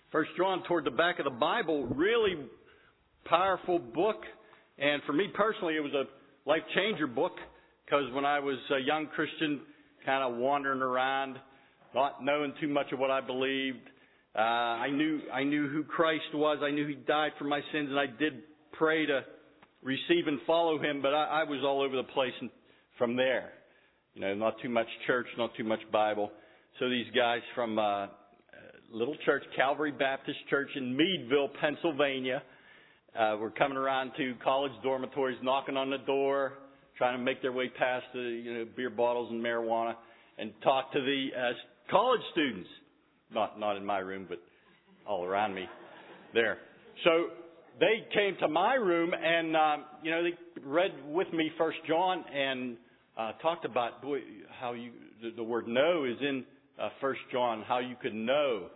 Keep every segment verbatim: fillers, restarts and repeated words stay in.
First John, toward the back of the Bible, really powerful book. And for me personally, it was a life changer book, because when I was a young Christian, kind of wandering around, not knowing too much of what I believed, uh, I knew I knew who Christ was. I knew He died for my sins, and I did pray to receive and follow Him. But I, I was all over the place and from there. You know, not too much church, not too much Bible. So these guys from uh, little church, Calvary Baptist Church in Meadville, Pennsylvania, uh, were coming around to college dormitories, knocking on the door, trying to make their way past the you know beer bottles and marijuana, and talk to the uh, college students. Not not in my room, but all around me there. So they came to my room, and um, you know they read with me First John and uh, talked about boy how you the, the word know is in uh, First John, how you could know.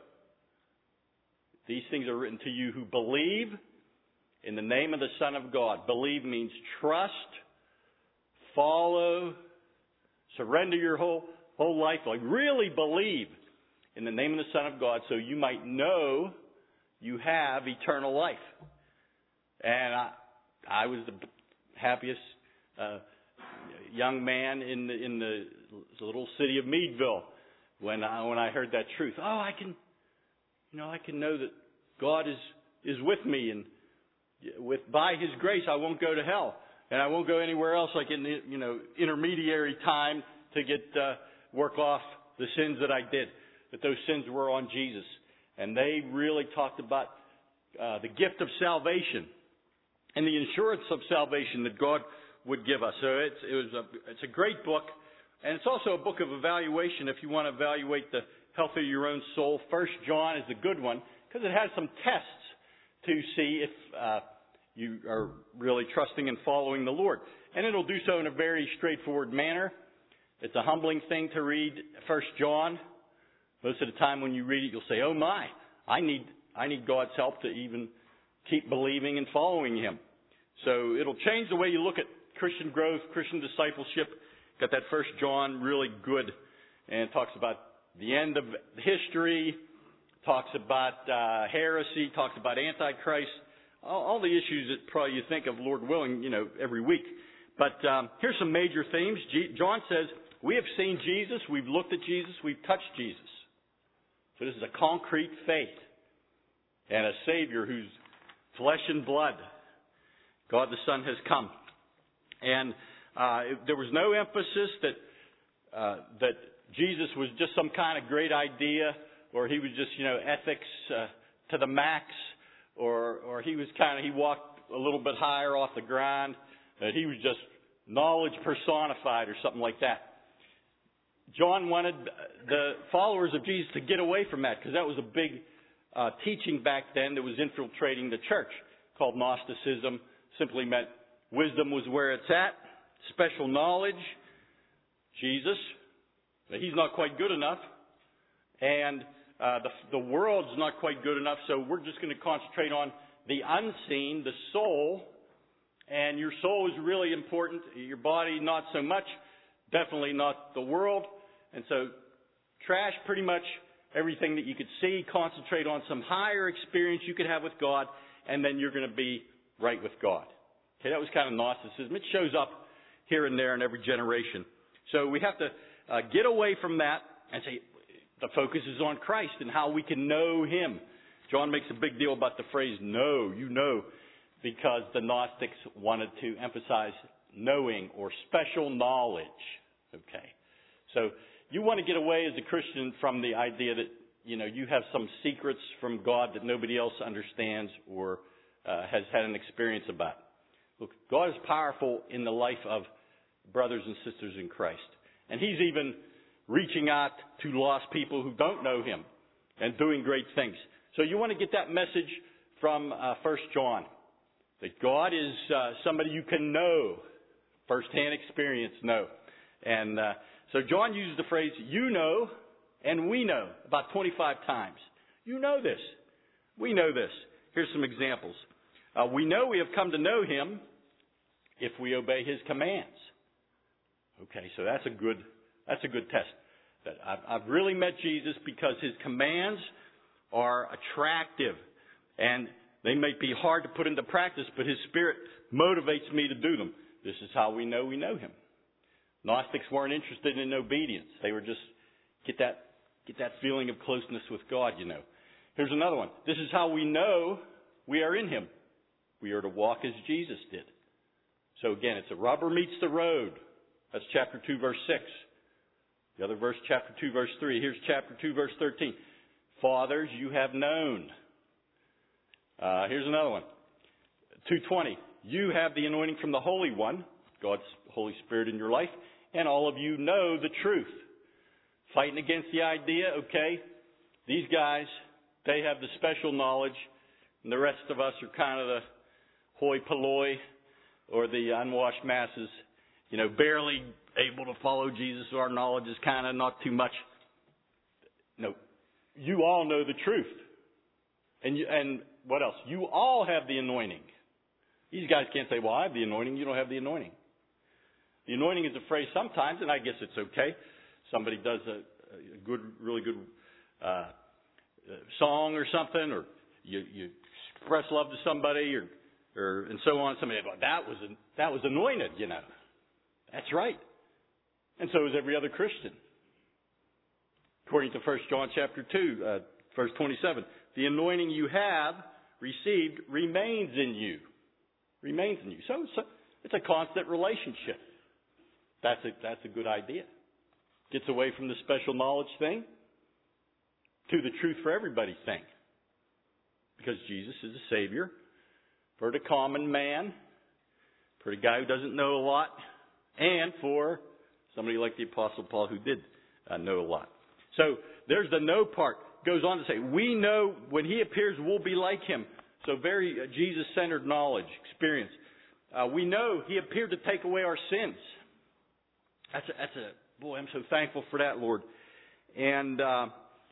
These things are written to you who believe in the name of the Son of God. Believe means trust, follow, surrender your whole whole life. Like really believe in the name of the Son of God, so you might know you have eternal life. And I, I was the happiest uh, young man in the in the little city of Meadville when I when I heard that truth. Oh, I can, you know, I can know that God is is with me, and with by His grace I won't go to hell, and I won't go anywhere else like in the, you know intermediary time to get uh, work off the sins that I did. That those sins were on Jesus, and they really talked about uh, the gift of salvation and the insurance of salvation that God would give us. So it's it was a it's a great book, and it's also a book of evaluation if you want to evaluate the health of your own soul. First John is a good one because it has some tests to see if uh, you are really trusting and following the Lord, and it'll do so in a very straightforward manner. It's a humbling thing to read First John. Most of the time when you read it, you'll say, "Oh my, I need I need God's help to even keep believing and following Him." So it'll change the way you look at Christian growth, Christian discipleship. Got that First John really good, and talks about the end of history, talks about uh, heresy, talks about Antichrist, all, all the issues that probably you think of, Lord willing, you know, every week. But um, here's some major themes. G- John says, we have seen Jesus, we've looked at Jesus, we've touched Jesus. So this is a concrete faith and a Savior who's flesh and blood. God the Son has come. And uh, there was no emphasis that uh, that Jesus was just some kind of great idea, or He was just, you know, ethics uh, to the max, or or He was kind of, He walked a little bit higher off the ground, that He was just knowledge personified or something like that. John wanted the followers of Jesus to get away from that, because that was a big uh, teaching back then that was infiltrating the church, called Gnosticism. Simply meant wisdom was where it's at, special knowledge, Jesus, but He's not quite good enough, and uh, the, the world's not quite good enough, so we're just going to concentrate on the unseen, the soul, and your soul is really important, your body not so much, definitely not the world. And so trash pretty much everything that you could see, concentrate on some higher experience you could have with God, and then you're going to be right with God. Okay, that was kind of Gnosticism. It shows up here and there in every generation. So we have to uh, get away from that and say the focus is on Christ and how we can know Him. John makes a big deal about the phrase know, you know, because the Gnostics wanted to emphasize knowing or special knowledge. Okay, so you want to get away as a Christian from the idea that, you know, you have some secrets from God that nobody else understands or uh, has had an experience about. Look, God is powerful in the life of brothers and sisters in Christ. And He's even reaching out to lost people who don't know Him and doing great things. So you want to get that message from uh, First John, that God is uh, somebody you can know, first-hand experience know. And uh, so John uses the phrase, you know, and we know, about twenty-five times. You know this. We know this. Here's some examples. Uh, we know we have come to know Him if we obey His commands. Okay, so that's a good that's a good test. That I've, I've really met Jesus because His commands are attractive, and they may be hard to put into practice, but His Spirit motivates me to do them. This is how we know we know Him. Gnostics weren't interested in obedience. They were just get that get that feeling of closeness with God, you know. Here's another one. This is how we know we are in Him. We are to walk as Jesus did. So again, it's a rubber meets the road. That's chapter two, verse six. The other verse, chapter two, verse three. Here's chapter two, verse thirteen. Fathers, you have known. Uh, here's another one. two twenty. You have the anointing from the Holy One, God's Holy Spirit in your life, and all of you know the truth. Fighting against the idea, okay, these guys, they have the special knowledge, and the rest of us are kind of the hoi polloi or the unwashed masses, you know, barely able to follow Jesus. Our knowledge is kind of not too much. No, you all know the truth. And you, and what else? You all have the anointing. These guys can't say, well, I have the anointing. You don't have the anointing. The anointing is a phrase sometimes, and I guess it's okay. Somebody does a, a good, really good uh, song or something, or you, you express love to somebody, or, or and so on. Somebody, well, that was that was anointed, you know. That's right. And so is every other Christian. According to First John chapter two, uh, verse twenty-seven, the anointing you have received remains in you. Remains in you. So it's a, it's a constant relationship. That's a, that's a good idea. Gets away from the special knowledge thing to the truth for everybody thing. Because Jesus is a Savior for the common man, for the guy who doesn't know a lot, and for somebody like the Apostle Paul who did uh, know a lot. So there's the know part. Goes on to say, we know when He appears, we'll be like Him. So very uh, Jesus-centered knowledge, experience. Uh, we know He appeared to take away our sins. That's a, that's a, boy, I'm so thankful for that, Lord. And uh,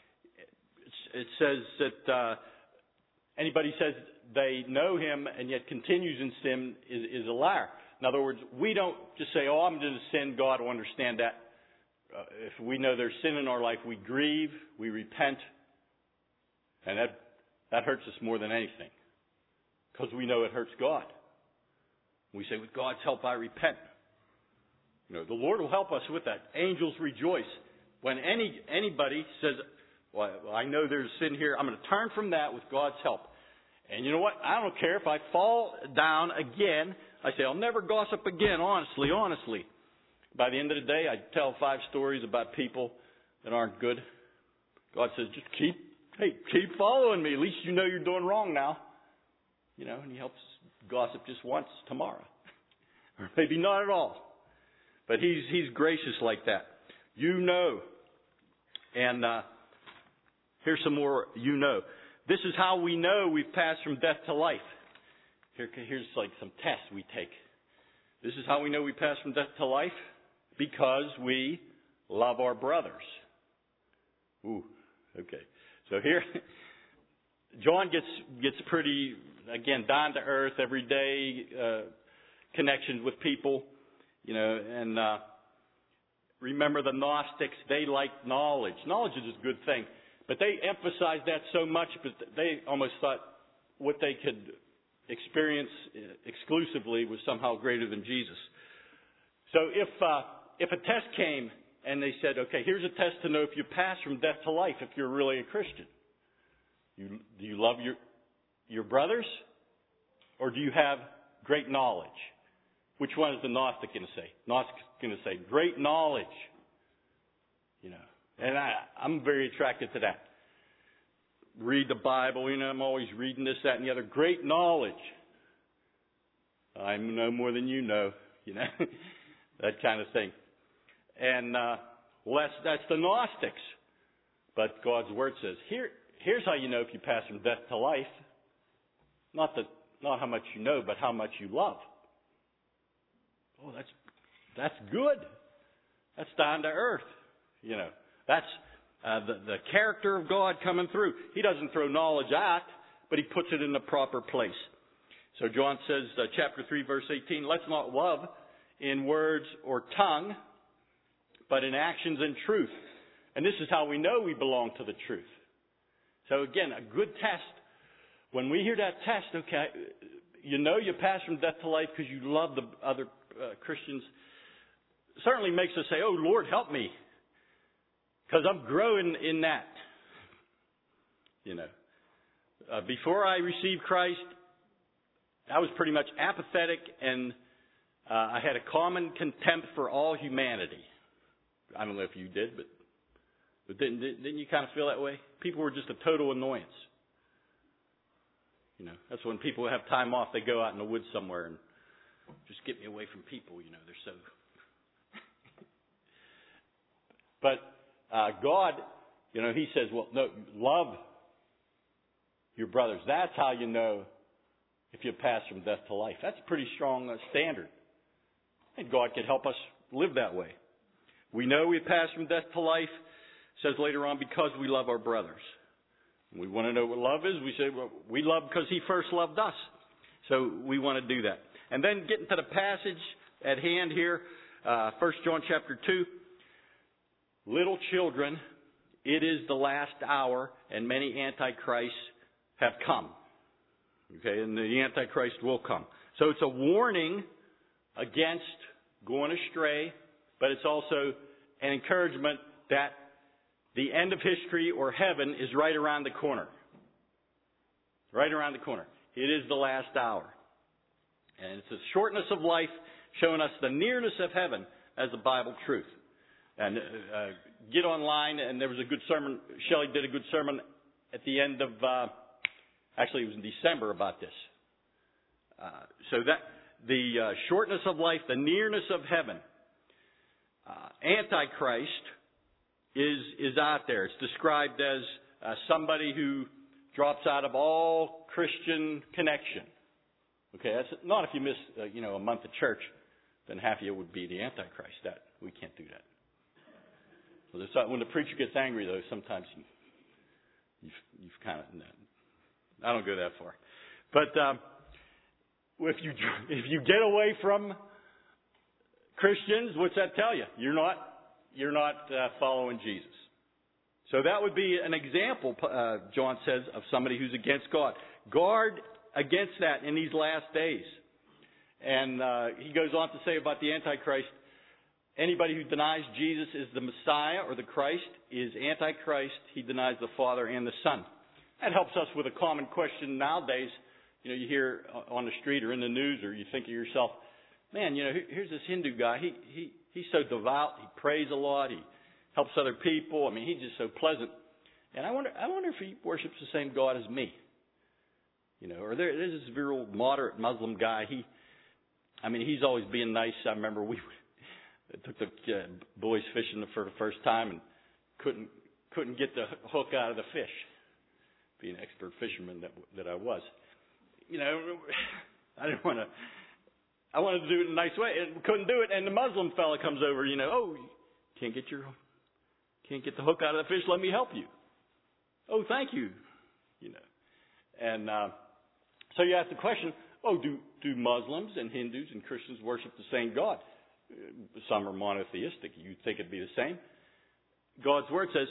it says that uh, anybody says they know Him and yet continues in sin is, is a liar. In other words, we don't just say, oh, I'm going to sin. God will understand that. Uh, if we know there's sin in our life, we grieve, we repent. And that, that hurts us more than anything. Because we know it hurts God. We say, with God's help, I repent. You know, the Lord will help us with that. Angels rejoice. When any anybody says, well, I know there's sin here, I'm going to turn from that with God's help. And you know what? I don't care if I fall down again. I say, I'll never gossip again, honestly, honestly. By the end of the day, I tell five stories about people that aren't good. God says, just keep, hey, keep following me. At least you know you're doing wrong now. You know, and He helps gossip just once tomorrow. Or maybe not at all. But He's He's gracious like that. You know. And uh, here's some more you know. This is how we know we've passed from death to life. Here, here's like some tests we take. This is how we know we pass from death to life. Because we love our brothers. Ooh, okay. So here, John gets gets pretty, again, down to earth, everyday uh, connections with people. You know, and uh, remember the Gnostics, they liked knowledge. Knowledge is a good thing. But they emphasized that so much, but they almost thought what they could experience exclusively was somehow greater than Jesus. So if uh, if a test came and they said, okay, here's a test to know if you pass from death to life, if you're really a Christian. You, do you love your your brothers? Or do you have great knowledge? Which one is the Gnostic going to say? Gnostic is going to say, great knowledge. You know, and I, I'm very attracted to that. Read the Bible, you know, I'm always reading this, that, and the other. Great knowledge. I know more than you know, you know, that kind of thing. And, uh, well, that's, that's the Gnostics. But God's Word says, here, here's how you know if you pass from death to life. Not the, not how much you know, but how much you love. Oh, that's, that's good. That's down to earth. You know, that's uh, the, the character of God coming through. He doesn't throw knowledge out, but He puts it in the proper place. So John says, uh, chapter three, verse eighteen, let's not love in words or tongue, but in actions and truth. And this is how we know we belong to the truth. So again, a good test. When we hear that test, okay, you know you pass from death to life because you love the other uh, Christians. Certainly makes us say, oh, Lord, help me. Because I'm growing in that. You know. Uh, before I received Christ, I was pretty much apathetic, and uh, I had a common contempt for all humanity. I don't know if you did, but, but didn't, didn't you kind of feel that way? People were just a total annoyance. You know, that's when people have time off, they go out in the woods somewhere and just get me away from people. You know, they're so... But uh, God, you know, He says, well, no, love your brothers. That's how you know if you pass from death to life. That's a pretty strong uh, standard. And God can help us live that way. We know we pass from death to life, says later on, because we love our brothers. We want to know what love is. We say, well, we love because He first loved us. So we want to do that. And then getting to the passage at hand here, uh, First John chapter two. Little children, it is the last hour, and many antichrists have come. Okay, and the Antichrist will come. So it's a warning against going astray, but it's also an encouragement that the end of history or heaven is right around the corner. Right around the corner. It is the last hour. And it's the shortness of life showing us the nearness of heaven as the Bible truth. And uh, get online, and there was a good sermon. Shelley did a good sermon at the end of, uh, actually it was in December about this. Uh, so that the uh, shortness of life, the nearness of heaven, uh, Antichrist is is out there. It's described as uh, somebody who drops out of all Christian connection. Okay, that's not if you miss uh, you know a month of church, then half of you would be the Antichrist. That we can't do that. Well, when the preacher gets angry, though, sometimes you, you've, you've kind of, no, I don't go that far. But um, if you if you get away from Christians, what's that tell you? You're not you're not uh, following Jesus. So that would be an example, uh, John says, of somebody who's against God. Guard against that in these last days. And uh, he goes on to say about the Antichrist, anybody who denies Jesus is the Messiah or the Christ is Antichrist. He denies the Father and the Son. That helps us with a common question nowadays. You know, you hear on the street or in the news, or you think of yourself, man, you know, here's this Hindu guy. He he he's so devout. He prays a lot. He helps other people. I mean, he's just so pleasant. And I wonder, I wonder if he worships the same God as me. You know, or there, there's this real moderate Muslim guy. He, I mean, he's always being nice. I remember we took the uh, boys fishing for the first time and couldn't couldn't get the hook out of the fish. Being an expert fisherman that that I was, you know, I didn't want to. I wanted to do it in a nice way, and couldn't do it. And the Muslim fella comes over, you know, oh, can't get your can't get the hook out of the fish. Let me help you. Oh, thank you. You know, and uh, so you ask the question: oh, do do Muslims and Hindus and Christians worship the same God? Some are monotheistic. You'd think it'd be the same. God's word says,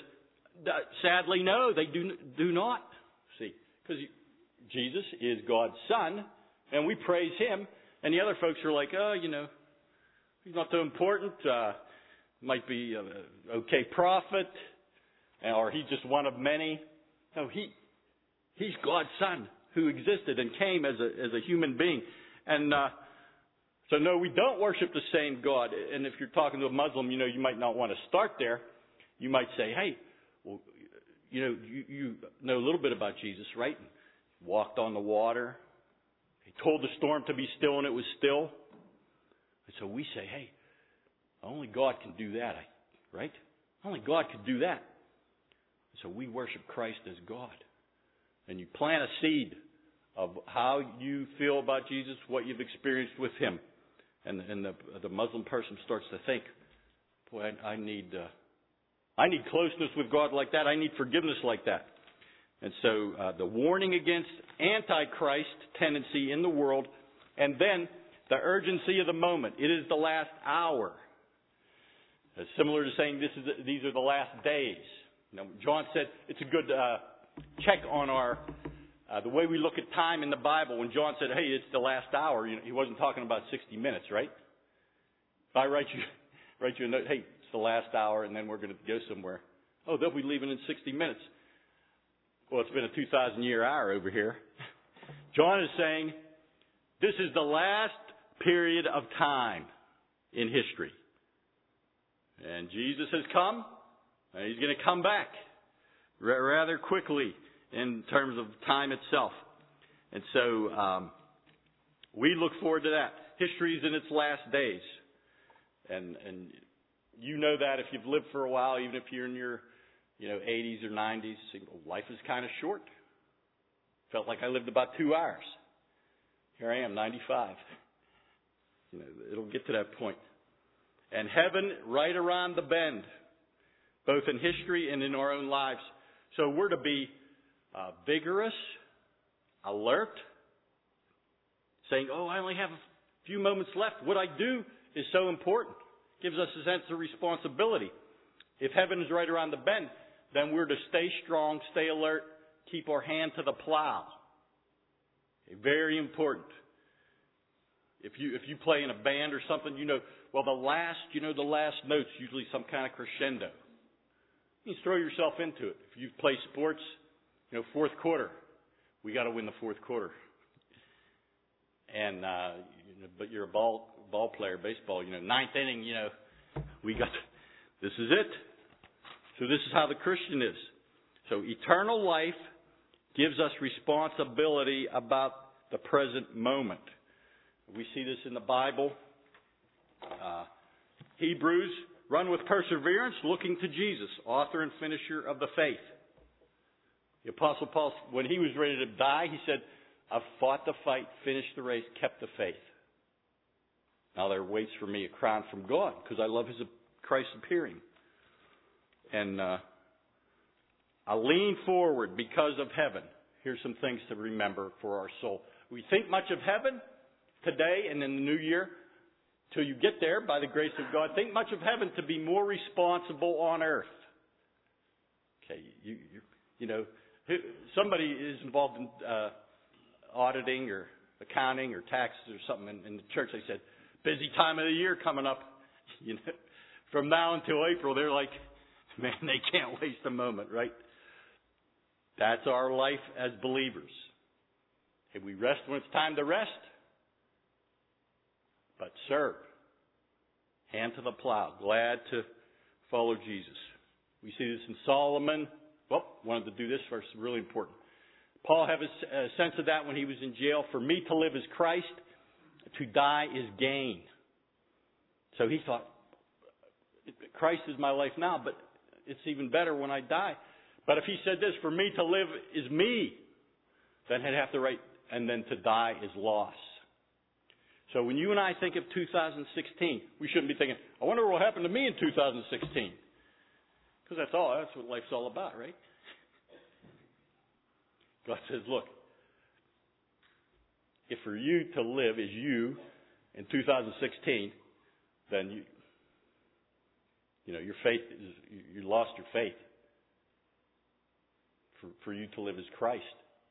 sadly, no, they do do not. See, because Jesus is God's Son, and we praise Him. And the other folks are like, oh, you know, He's not so important. Uh, might be an okay prophet, or He's just one of many. No, He He's God's Son who existed and came as a as a human being. And uh, so, no, we don't worship the same God. And if you're talking to a Muslim, you know, you might not want to start there. You might say, hey, well, you know, you, you know a little bit about Jesus, right? He walked on the water. He told the storm to be still, and it was still. And so we say, hey, only God can do that, right? Only God can do that. So we worship Christ as God. And you plant a seed of how you feel about Jesus, what you've experienced with Him. And, and the, the Muslim person starts to think, boy, I, I need uh, I need closeness with God like that. I need forgiveness like that. And so uh, the warning against Antichrist tendency in the world, and then the urgency of the moment. It is the last hour. It's similar to saying this is the, these are the last days. You know, John said it's a good uh, check on our uh, the way we look at time in the Bible. When John said, "Hey, it's the last hour," you know, he wasn't talking about sixty minutes, right? If I write you write you a note, "Hey, it's the last hour, and then we're going to go somewhere." Oh, they'll be leaving in sixty minutes. Well, it's been a two thousand year hour over here. John is saying this is the last period of time in history. And Jesus has come, and he's going to come back rather quickly in terms of time itself. And so um, we look forward to that. History is in its last days. And and you know that if you've lived for a while, even if you're in your you know eighties or nineties, life is kind of short. Felt like I lived about two hours. Here I am, ninety-five. You know, it'll get to that point. And heaven right around the bend, both in history and in our own lives. So we're to be uh, vigorous, alert, saying, "Oh, I only have a few moments left. What I do is so important." Gives us a sense of responsibility. If heaven is right around the bend, then we're to stay strong, stay alert, keep our hand to the plow. Okay, very important. If you if you play in a band or something, you know, well, the last, you know, the last note's usually some kind of crescendo. You just throw yourself into it. If you play sports, you know, fourth quarter, we got to win the fourth quarter. And uh, you know, but you're a ball ball player, baseball. You know, ninth inning. You know, we got. This is it. So this is how the Christian is. So eternal life gives us responsibility about the present moment. We see this in the Bible. Uh, Hebrews, run with perseverance, looking to Jesus, author and finisher of the faith. The Apostle Paul, when he was ready to die, he said, "I've fought the fight, finished the race, kept the faith. Now there waits for me a crown from God, because I love his Christ appearing." And uh, I lean forward because of heaven. Here's some things to remember for our soul. We think much of heaven today and in the new year. Till you get there, by the grace of God, think much of heaven to be more responsible on earth. Okay, you you, you know, somebody is involved in uh, auditing or accounting or taxes or something in, in the church. They said, busy time of the year coming up. You know, from now until April, they're like, man, they can't waste a moment, right? That's our life as believers. If we rest when it's time to rest, but serve. Hand to the plow. Glad to follow Jesus. We see this in Solomon. Well, wanted to do this first. Really important. Paul had a sense of that when he was in jail. For me to live is Christ. To die is gain. So he thought, Christ is my life now, but it's even better when I die. But if he said this, for me to live is me, then he'd have to write, and then to die is loss. So when you and I think of two thousand sixteen, we shouldn't be thinking, I wonder what will happen to me in two thousand sixteen. Because that's all, that's what life's all about, right? God says, look, if for you to live is you in two thousand sixteen, then you, you know, your faith is, you lost your faith. For, for you to live is Christ.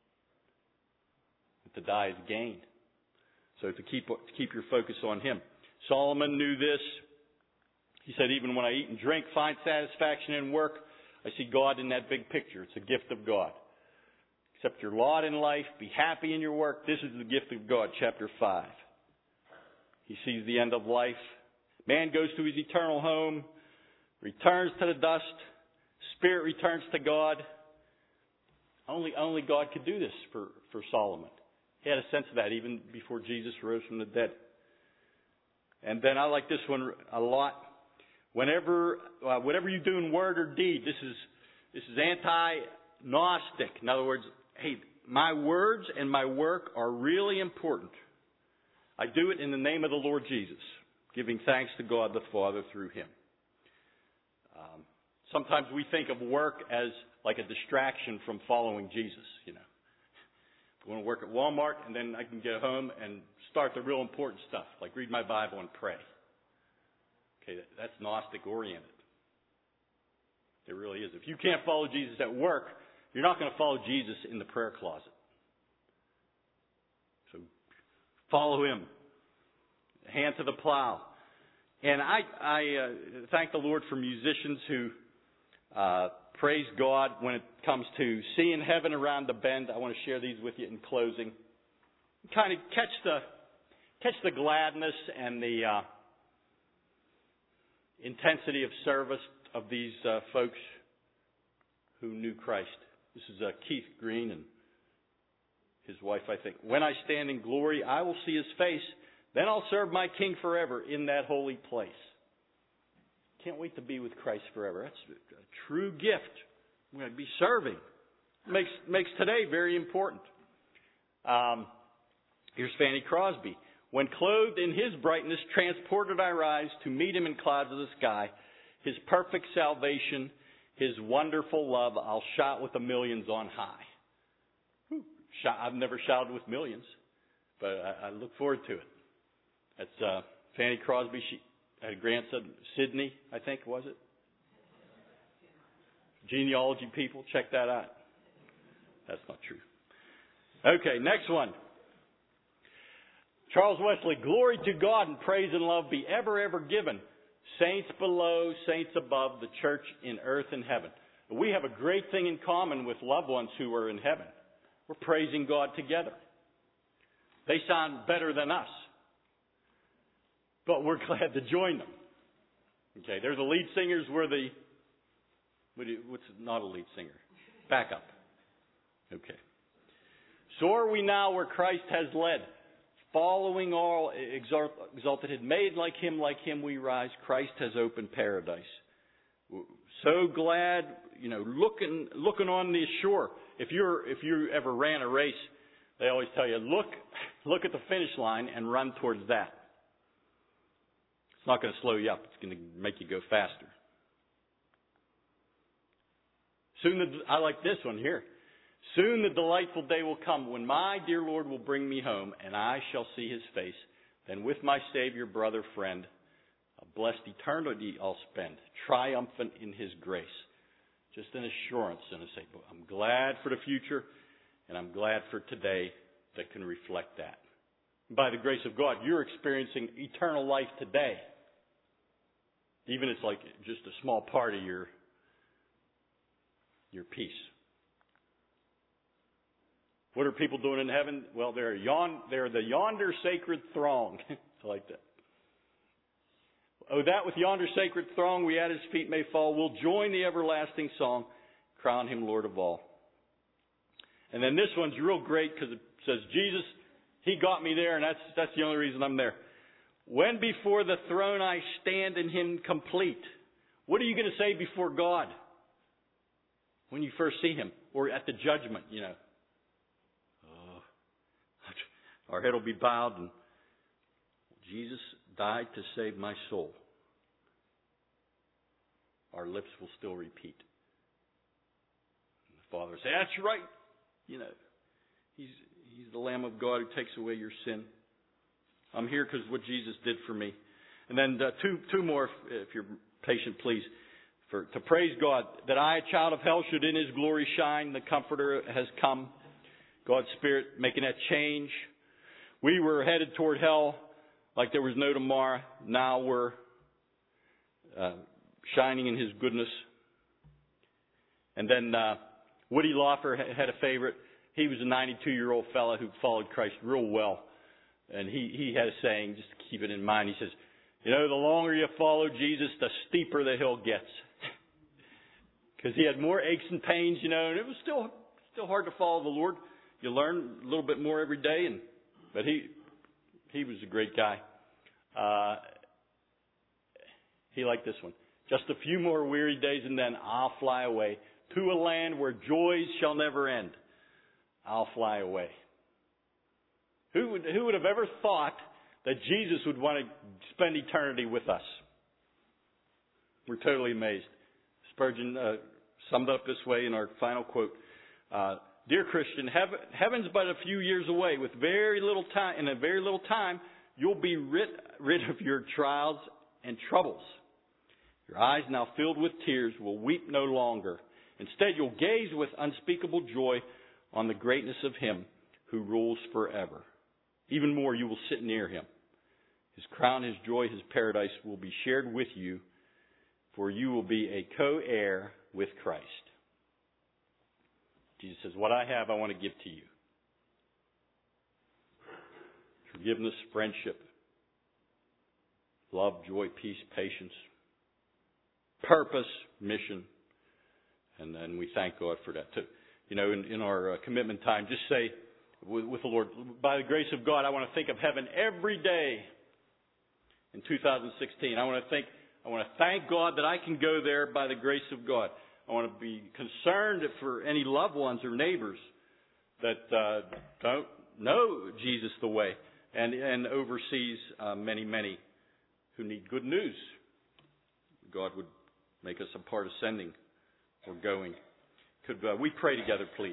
And to die is gain. So to keep to keep your focus on him. Solomon knew this. He said, even when I eat and drink, find satisfaction in work, I see God in that big picture. It's a gift of God. Accept your lot in life. Be happy in your work. This is the gift of God, chapter five. He sees the end of life. Man goes to his eternal home, returns to the dust. Spirit returns to God. Only, only God could do this for, for Solomon. He had a sense of that even before Jesus rose from the dead. And then I like this one a lot. Whenever, uh, whatever you do in word or deed, this is this is anti-gnostic. In other words, hey, my words and my work are really important. I do it in the name of the Lord Jesus, giving thanks to God the Father through him. Um, sometimes we think of work as like a distraction from following Jesus, you know. I want to work at Walmart, and then I can get home and start the real important stuff, like read my Bible and pray. Okay, that's Gnostic oriented. It really is. If you can't follow Jesus at work, you're not going to follow Jesus in the prayer closet. So follow him. Hand to the plow. And I, I uh, thank the Lord for musicians who uh, praise God when it comes to seeing heaven around the bend. I want to share these with you in closing. Kind of catch the catch the gladness and the uh, intensity of service of these uh, folks who knew Christ. This is uh, Keith Green and his wife, I think. When I stand in glory, I will see his face. Then I'll serve my King forever in that holy place. Can't wait to be with Christ forever. That's a true gift. We're going to be serving. Makes makes today very important. Um, here's Fanny Crosby. When clothed in his brightness, transported I rise to meet him in clouds of the sky. His perfect salvation, his wonderful love, I'll shout with the millions on high. Whew. I've never shouted with millions, but I, I look forward to it. That's uh, Fanny Crosby. She had a grandson, Sidney, I think, was it? Genealogy people, check that out. That's not true. Okay, next one. Charles Wesley, glory to God and praise and love be ever, ever given. Saints below, saints above, the church in earth and heaven. We have a great thing in common with loved ones who are in heaven. We're praising God together. They sound better than us, but we're glad to join them. Okay, they're the lead singers. We're the, what do you, what's not a lead singer? Backup. Okay. So are we now where Christ has led, following all exalted, made like him, like him we rise. Christ has opened paradise. So glad, you know, looking looking on the shore. If you're if you ever ran a race, they always tell you, look look at the finish line and run towards that. It's not going to slow you up. It's going to make you go faster. Soon, the, I like this one here. Soon the delightful day will come when my dear Lord will bring me home, and I shall see his face. Then with my Savior, brother, friend, a blessed eternity I'll spend, triumphant in his grace. Just an assurance, and I say, I'm glad for the future, and I'm glad for today that can reflect that. By the grace of God, you're experiencing eternal life today. Even if it's like just a small part of your, your peace. What are people doing in heaven? Well, they're, yon, they're the yonder sacred throng. I like that. Oh, that with yonder sacred throng we at his feet may fall. We'll join the everlasting song, crown him Lord of all. And then this one's real great because it says, Jesus, he got me there, and that's that's the only reason I'm there. When before the throne I stand in him complete. What are you going to say before God when you first see him? Or at the judgment, you know. Oh, our head will be bowed, and Jesus died to save my soul. Our lips will still repeat. And the Father will say, that's right. You know, he's He's the Lamb of God who takes away your sin. I'm here because of what Jesus did for me. And then uh, two two more, if, if you're patient, please. For to praise God, that I, a child of hell, should in his glory shine. The Comforter has come. God's Spirit making that change. We were headed toward hell like there was no tomorrow. Now we're uh, shining in his goodness. And then uh, Woody Loffer had a favorite. He was a ninety-two-year-old fellow who followed Christ real well. And he, he had a saying, just to keep it in mind. He says, you know, the longer you follow Jesus, the steeper the hill gets. Because he had more aches and pains, you know, and it was still still hard to follow the Lord. You learn a little bit more every day, and but he he was a great guy. Uh, he liked this one. Just a few more weary days, and then I'll fly away to a land where joys shall never end. I'll fly away. Who would who would have ever thought that Jesus would want to spend eternity with us? We're totally amazed. Spurgeon uh, summed up this way in our final quote. Uh, Dear Christian, heaven, heaven's but a few years away. With very little time, in a very little time, you'll be rid, rid of your trials and troubles. Your eyes now filled with tears will weep no longer. Instead, you'll gaze with unspeakable joy on the greatness of Him who rules forever. Even more, you will sit near Him. His crown, His joy, His paradise will be shared with you, for you will be a co-heir with Christ. Jesus says, what I have, I want to give to you. Forgiveness, friendship, love, joy, peace, patience, purpose, mission. And then we thank God for that too. You know, in, in our uh, commitment time, just say with, with the Lord, by the grace of God, I want to think of heaven every day in two thousand sixteen. I want to think, I want to thank God that I can go there by the grace of God. I want to be concerned for any loved ones or neighbors that uh, don't know Jesus the way, and, and overseas uh, many, many who need good news. God would make us a part of sending or going. Could uh, we pray together, please?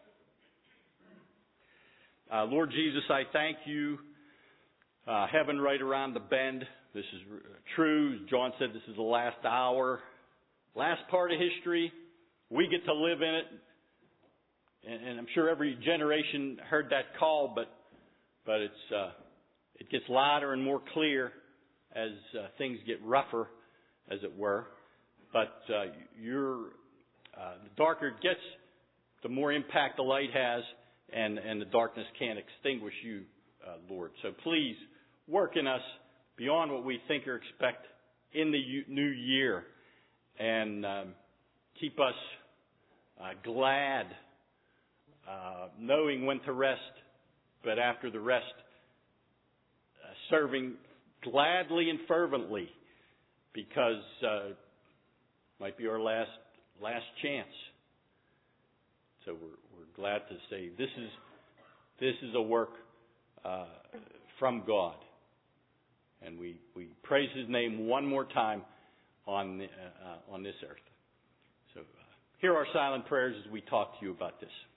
Uh, Lord Jesus, I thank you. Uh, heaven right around the bend. This is r- true. John said this is the last hour, last part of history. We get to live in it. And, and I'm sure every generation heard that call, but but it's uh, it gets louder and more clear as uh, things get rougher, as it were. But uh, you're Uh, the darker it gets, the more impact the light has, and, and the darkness can't extinguish you, uh, Lord. So please work in us beyond what we think or expect in the u- new year, and um, keep us uh, glad, uh, knowing when to rest, but after the rest, uh, serving gladly and fervently, because uh, might be our last last chance. So we're, we're glad to say this is this is a work uh, from God, and we, we praise His name one more time on the, uh, on this earth. So uh, hear our silent prayers as we talk to you about this.